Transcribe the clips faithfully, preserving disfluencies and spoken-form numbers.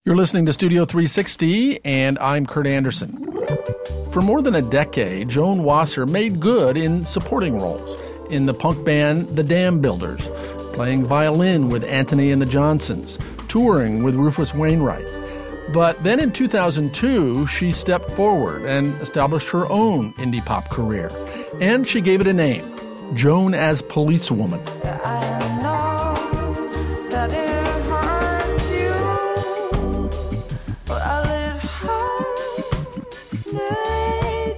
You're listening to Studio three sixty, and I'm Kurt Anderson. For more than a decade, Joan Wasser made good in supporting roles in the punk band The Dam Builders, playing violin with Anthony and the Johnsons, touring with Rufus Wainwright. But then in two thousand two, she stepped forward and established her own indie pop career. And she gave it a name, Joan as Policewoman. I know that it hurts you, but I let her stay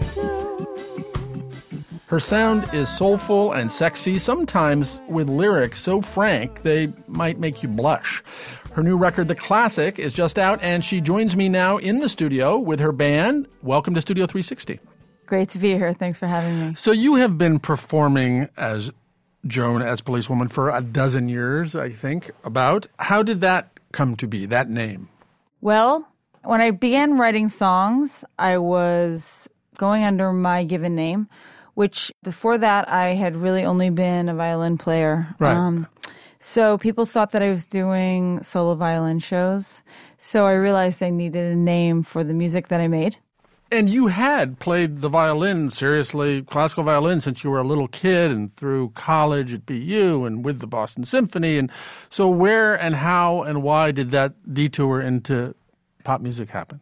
too. Her sound is soulful and sexy, sometimes with lyrics so frank they might make you blush. Her new record, The Classic, is just out, and she joins me now in the studio with her band. Welcome to Studio three sixty. Great to be here. Thanks for having me. So you have been performing as Joan as Policewoman for a dozen years, I think, about. How did that come to be, that name? Well, when I began writing songs, I was going under my given name, which before that I had really only been a violin player. Right. Um, so people thought that I was doing solo violin shows. So I realized I needed a name for the music that I made. And you had played the violin, seriously, classical violin, since you were a little kid and through college at B U and with the Boston Symphony. And so where and how and why did that detour into pop music happen?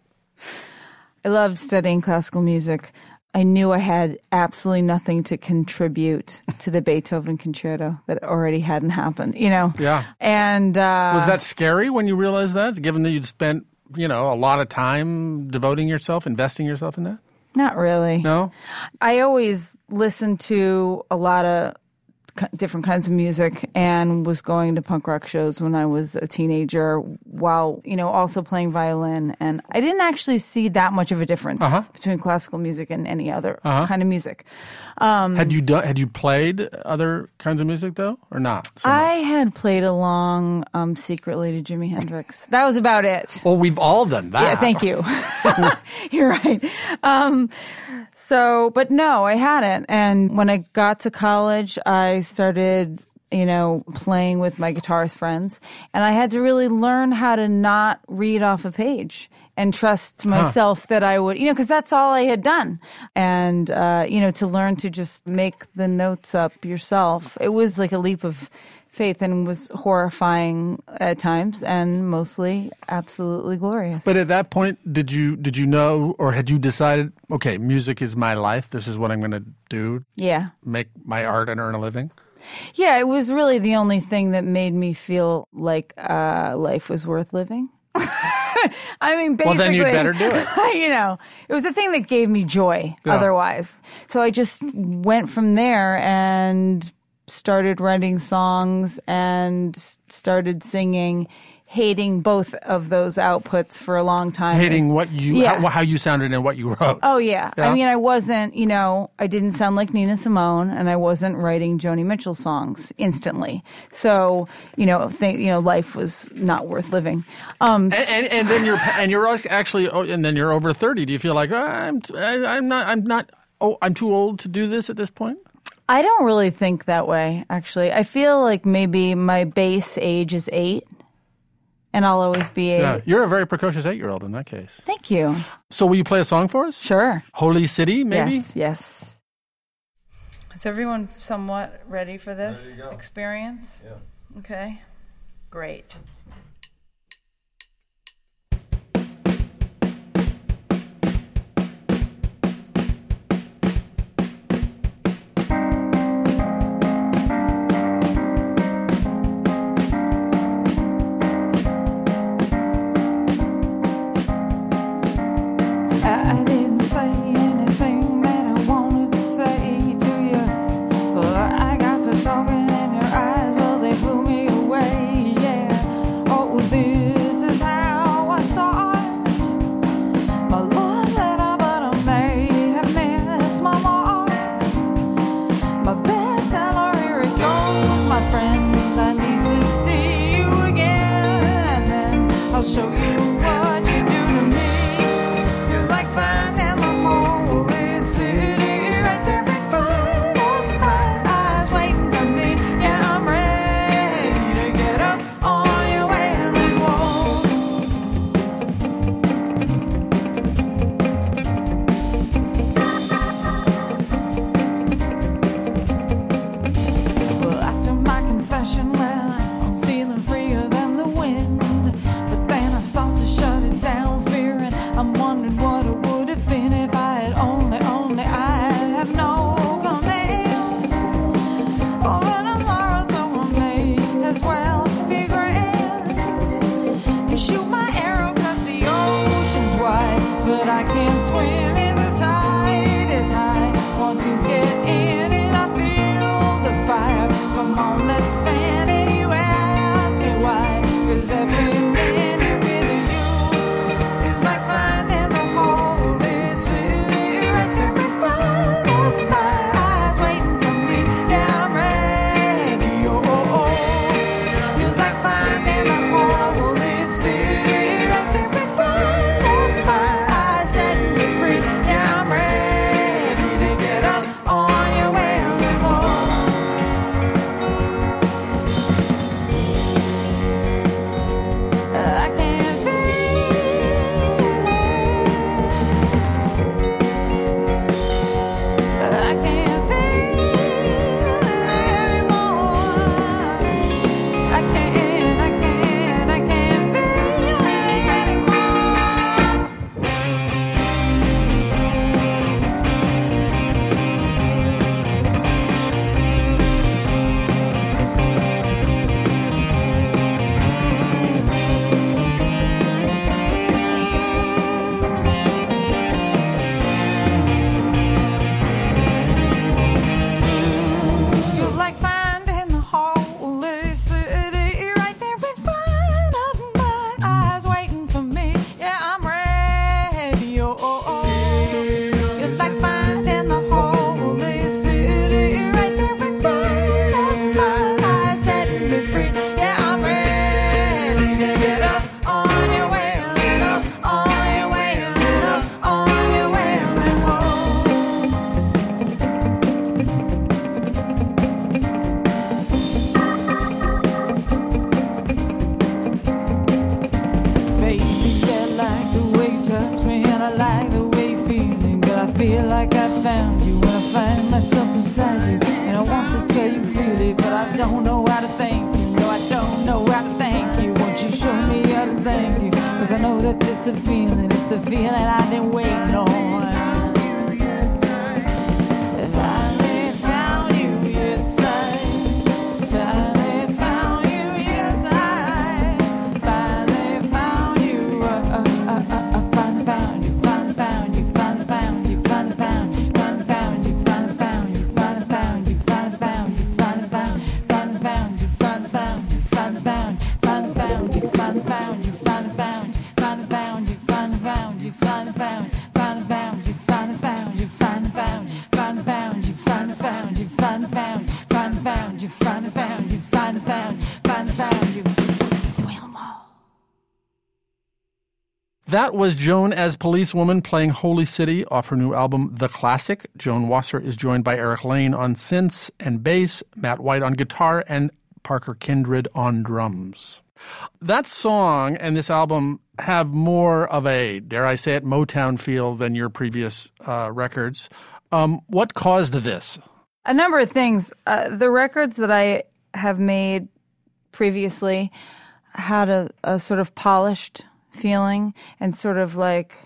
I loved studying classical music. I knew I had absolutely nothing to contribute to the Beethoven concerto that already hadn't happened, you know? Yeah. And uh, was that scary when you realized that, given that you'd spent, you know, a lot of time devoting yourself, investing yourself in that? Not really. No? I always listened to a lot of different kinds of music and was going to punk rock shows when I was a teenager while, you know, also playing violin. And I didn't actually see that much of a difference uh-huh. between classical music and any other uh-huh. kind of music. Um, had you done, had you played other kinds of music, though, or not? So I had played along um, secretly to Jimi Hendrix. That was about it. Well, we've all done that. Yeah, thank you. You're right. Um, so, but no, I hadn't. And when I got to college, I started, you know, playing with my guitarist friends. And I had to really learn how to not read off a page and trust myself huh. that I would, you know, because that's all I had done. And, uh, you know, to learn to just make the notes up yourself. It was like a leap of faith and was horrifying at times and mostly absolutely glorious. But at that point, did you did you know or had you decided, okay, music is my life, this is what I'm going to do? Yeah. Make my art and earn a living? Yeah, it was really the only thing that made me feel like uh, life was worth living. I mean, basically. Well, then you'd better do it. You know, it was the thing that gave me joy yeah. otherwise. So I just went from there and started writing songs and started singing, hating both of those outputs for a long time. Hating what you, yeah. how, how you sounded and what you wrote. Oh, yeah. yeah. I mean, I wasn't, you know, I didn't sound like Nina Simone, and I wasn't writing Joni Mitchell songs instantly. So, you know, think, you know, life was not worth living. Um, and, and, and then you're, and you're actually, and then you're over thirty. Do you feel like, oh, I'm, I, I'm not, I'm not, oh, I'm too old to do this at this point? I don't really think that way, actually. I feel like maybe my base age is eight, and I'll always be eight. Yeah, you're a very precocious eight-year-old in that case. Thank you. So will you play a song for us? Sure. Holy City, maybe? Yes, yes. Is everyone somewhat ready for this experience? Yeah. Okay, great. Talking in your eyes, well, they blew me away, yeah. can't swim in the tide as I want to get in and I feel the fire. Come on, let's fan it. You ask me why, 'cause every minute with you is like finding the Holy City right there in front of my eyes, waiting for me. Yeah, I'm ready. Oh, oh, oh. It's like finding the Holy City right there in front of my eyes, setting me free. Yeah, I'm ready to get up on your wailing wall. I can't feel it. I can't feel it anymore. I can't, I can't, I can't feel it anymore. You're like finding the Holy City right there in front of my eyes, waiting for me. Yeah, I'm ready. Oh, oh, oh. You're like finding the Holy City right there in front of my eyes, setting me free. Yeah, I'm ready to get up on your wailing, up on your wailing, up on your wailing wall. Baby, I like the way you touch me and I like the way you feel me. Girl, I feel like I found you when I find myself beside you. And I want to tell you freely, but I don't know how to thank you. No, I don't know how to thank you. Won't you show me how to thank you? 'Cause I know that this is a feeling, it's the feeling I've been waiting on. Finally found you, yes I finally found you, yes I finally found you. Uh, uh, uh, uh, uh, finally found you, finally found you, finally found you, finally found, finally found you, finally found you, finally found you, finally found you, finally found, finally found you, finally found you, finally found, finally found you, finally found you, finally found, finally found you, finally found you, finally found, finally found you, finally found you, finally found, finally found you, finally found you, finally found, finally found you, finally found you, finally found, finally found you. Swim all. That was Joan as Policewoman playing Holy City off her new album, The Classic. Joan Wasser is joined by Eric Lane on synths and bass, Matt White on guitar, and Parker Kindred on drums. That song and this album have more of a, dare I say it, Motown feel than your previous uh, records. Um, what caused this? A number of things. Uh, the records that I have made previously had a, a sort of polished feeling and sort of like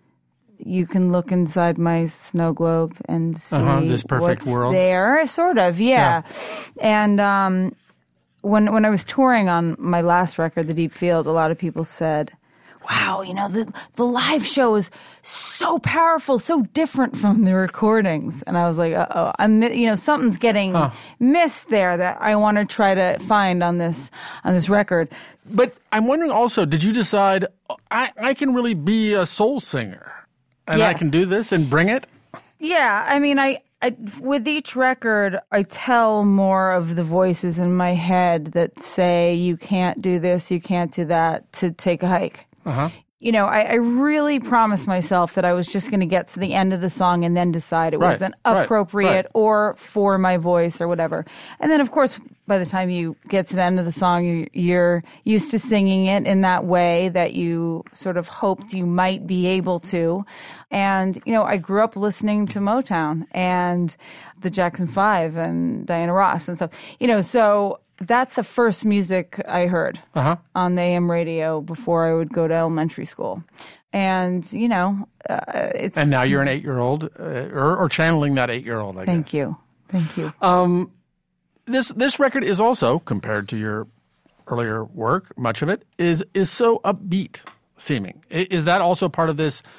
you can look inside my snow globe and see uh-huh, this perfect what's world there. Sort of, yeah. yeah. And um, when when I was touring on my last record, The Deep Field, a lot of people said, wow, you know, the the live show is so powerful, so different from the recordings. And I was like, uh-oh, I'm, you know, something's getting huh. missed there that I want to try to find on this on this record. But I'm wondering also, did you decide, I, I can really be a soul singer and yes. I can do this and bring it? Yeah, I mean, I, I with each record, I tell more of the voices in my head that say, you can't do this, you can't do that, to take a hike. Uh-huh. You know, I, I really promised myself that I was just going to get to the end of the song and then decide it right, wasn't appropriate right, right. or for my voice or whatever. And then, of course, by the time you get to the end of the song, you, you're used to singing it in that way that you sort of hoped you might be able to. And, you know, I grew up listening to Motown and the Jackson Five and Diana Ross and stuff. You know, so that's the first music I heard uh-huh. on the A M radio before I would go to elementary school. And, you know, uh, it's... And now you're an eight-year-old, uh, or, or channeling that eight-year-old, I Thank guess. you. Thank you. Um, this this record is also, compared to your earlier work, much of it, is is so upbeat seeming. Is that also part of this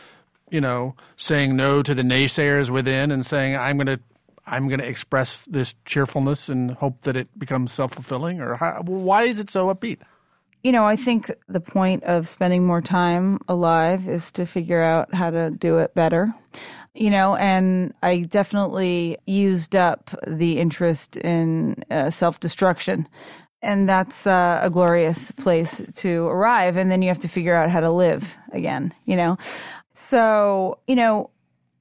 you know, saying no to the naysayers within and saying, I'm going to I'm going to express this cheerfulness and hope that it becomes self-fulfilling? Or how, why is it so upbeat? You know, I think the point of spending more time alive is to figure out how to do it better. You know, and I definitely used up the interest in uh, self-destruction. And that's uh, a glorious place to arrive. And then you have to figure out how to live again, you know. So, you know,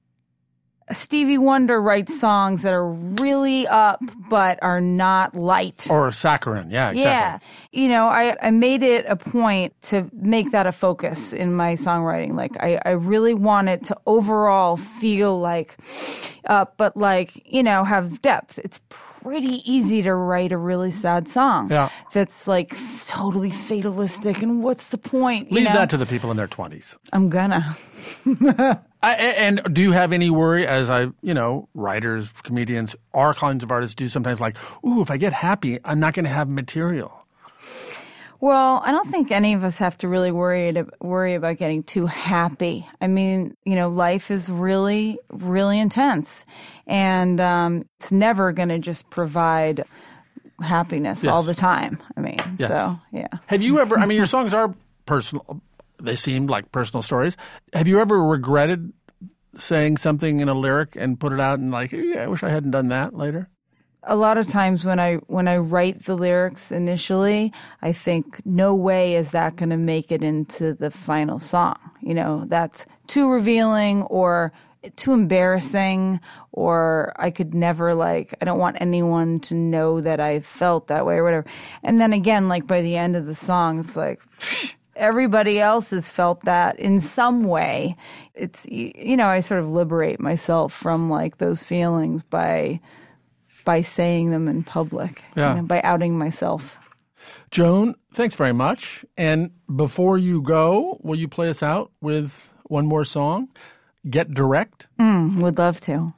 Stevie Wonder writes songs that are really up but are not light. Or saccharine, yeah, exactly. Yeah. You know, I, I made it a point to make that a focus in my songwriting. Like, I, I really want it to overall feel like up, but like, you know, have depth. It's pretty easy to write a really sad song yeah. that's like totally fatalistic. And what's the point? You Leave know? that to the people in their twenties. I'm gonna. I, and do you have any worry, as I, you know, writers, comedians, our kinds of artists do sometimes, like, ooh, if I get happy, I'm not going to have material? Well, I don't think any of us have to really worry to, worry about getting too happy. I mean, you know, life is really, really intense, and um, it's never going to just provide happiness yes. all the time. I mean, yes. so yeah. Have you ever? I mean, your songs are personal. They seem like personal stories. Have you ever regretted saying something in a lyric and put it out and like, yeah, I wish I hadn't done that later? A lot of times when I when I write the lyrics initially, I think, no way is that going to make it into the final song. You know, that's too revealing or too embarrassing, or I could never, like, I don't want anyone to know that I felt that way or whatever. And then again, like by the end of the song, it's like, pfft, everybody else has felt that in some way. It's, you know, I sort of liberate myself from like those feelings by by saying them in public, yeah. you know, by outing myself. Joan, thanks very much. And before you go, will you play us out with one more song? Get Direct? Mm, would love to.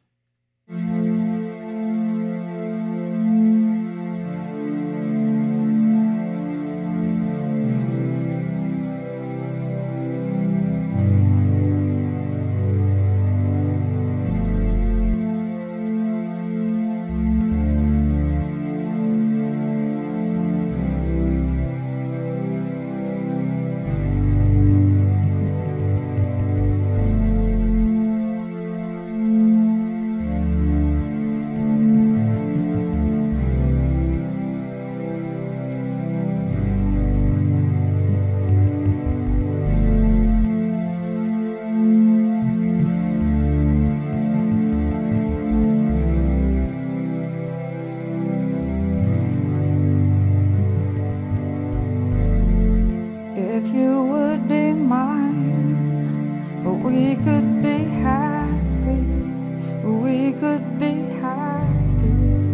If you would be mine, we could be happy, we could be happy.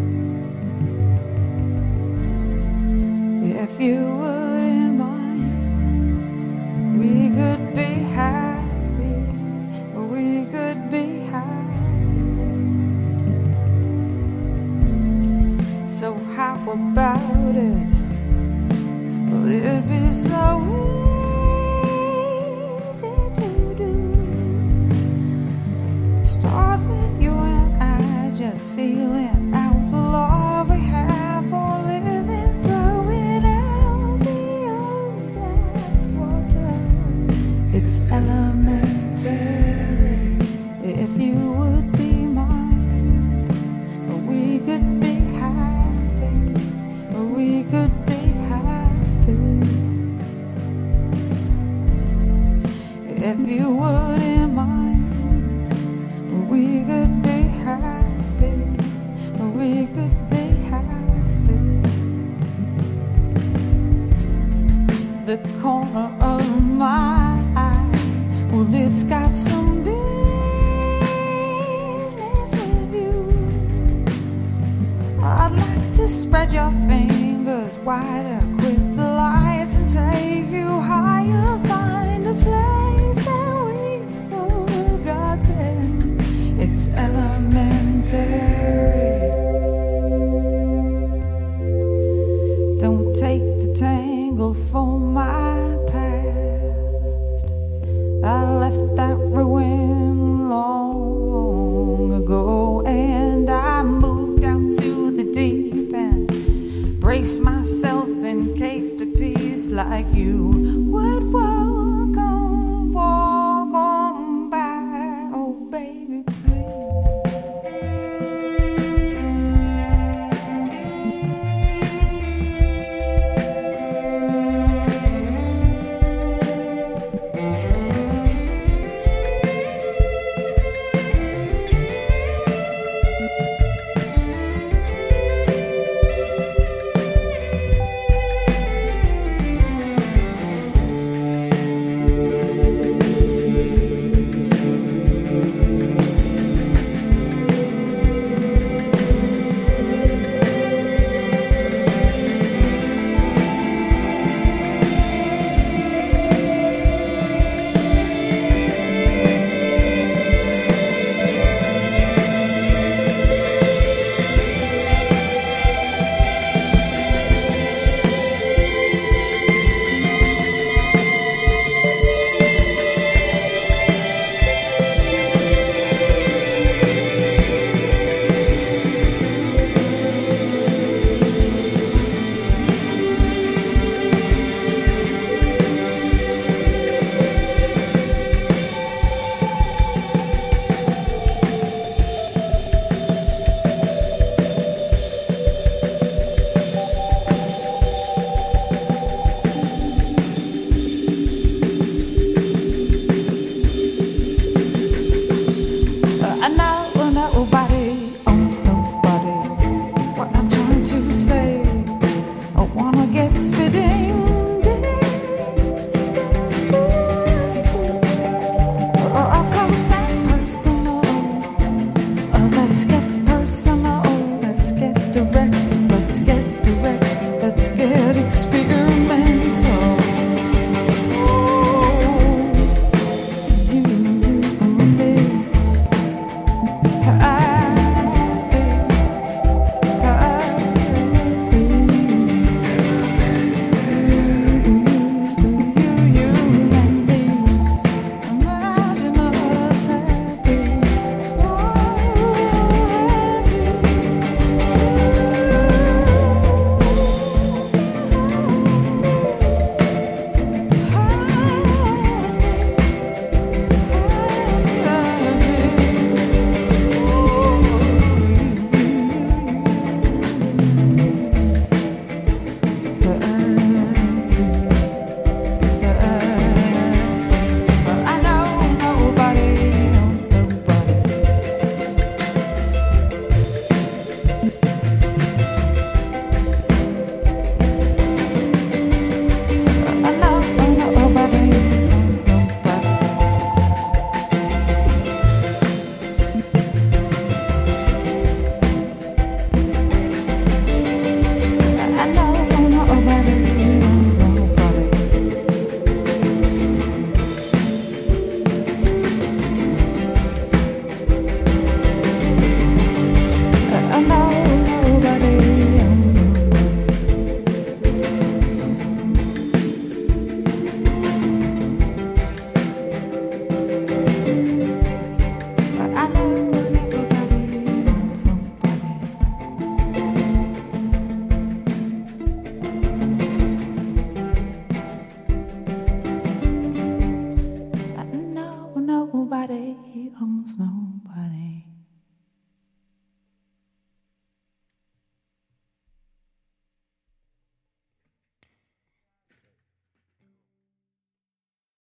If you wouldn't mind, we could be happy, we could be happy. So how about it? It'd be so easy to do. Start with you and I, just feeling out the love we have for living, throwing out the old bathwater. It's elementary. If you would be mine, we could be happy, we could be if you wouldn't mind, we could be happy, we could be happy. The corner of my eye, well, it's got some business with you. I'd like to spread your fingers wider, quit the lights and take you higher, find a place that we've forgotten. It's elementary. Don't take the tangle for my past. I left that reward nobody